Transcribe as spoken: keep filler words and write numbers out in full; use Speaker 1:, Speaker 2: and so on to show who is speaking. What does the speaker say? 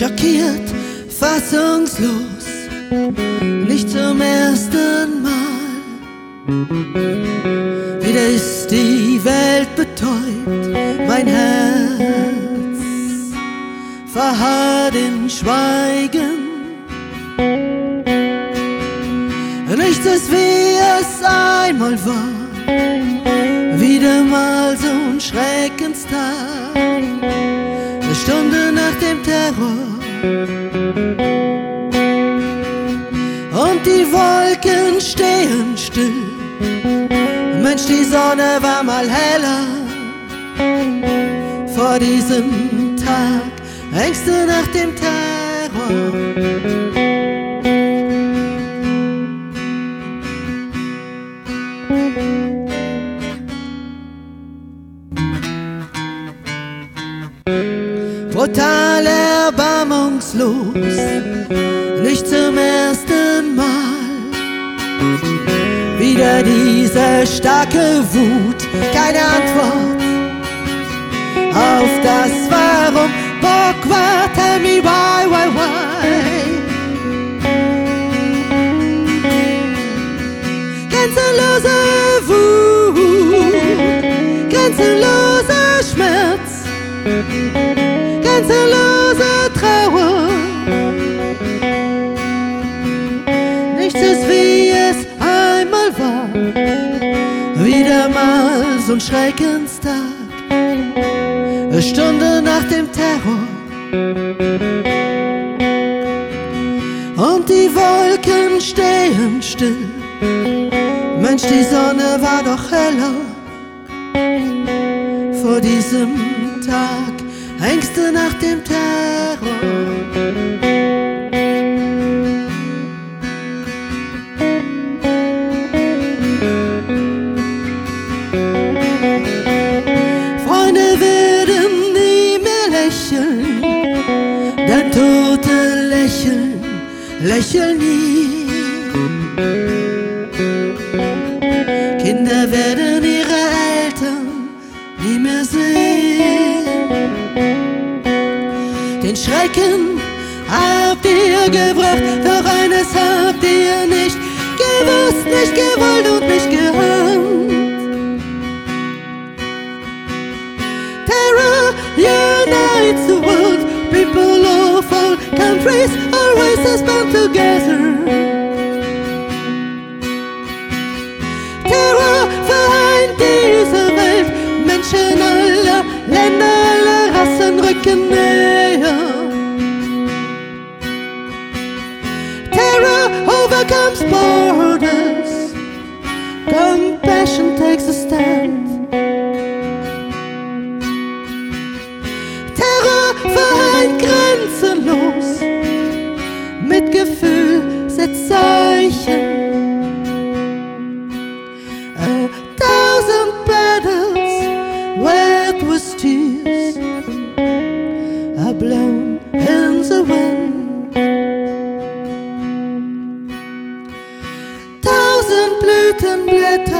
Speaker 1: schockiert, fassungslos, nicht zum ersten Mal. Wieder ist die Welt betäubt, mein Herz verharrt in Schweigen. Nichts ist wie es einmal war, wieder mal so ein Schreckenstag, eine Stunde nach dem Terror. Und die Wolken stehen still, Mensch, die Sonne war mal heller. Vor diesem Tag, Ängste nach dem Terror. Brutal, erbarmungslos, nicht zum ersten Mal. Wieder diese starke Wut, keine Antwort auf das Warum. Pourquoi, tell me why, why, why. Grenzenlose Wut, grenzenloser Schmerz, grenzenlose Trauer. Nichts ist wie es einmal war, wieder mal so ein Schreckenstag, eine Stunde nach dem Terror. Und die Wolken stehen still, Mensch, die Sonne war doch heller. Vor diesem Tag, Ängste nach dem Terror. Freunde werden nie mehr lächeln, denn Tote lächeln, lächeln nie. Kinder werden ihre Eltern nie mehr sehen. Den Schrecken habt ihr gebracht, doch eines habt ihr nicht gewusst, nicht gewollt und nicht geahnt. Terror unites the world, people of all countries, all races bound together. Terror vereint diese Welt, Menschen aller Länder, aller Rassen rücken näher. Terror overcomes borders, compassion takes a stand. Terror vereint grenzenlos, Mitgefühl setzt Zeichen. A thousand battles wet with tears are blown in the wind. Tausend Blütenblätter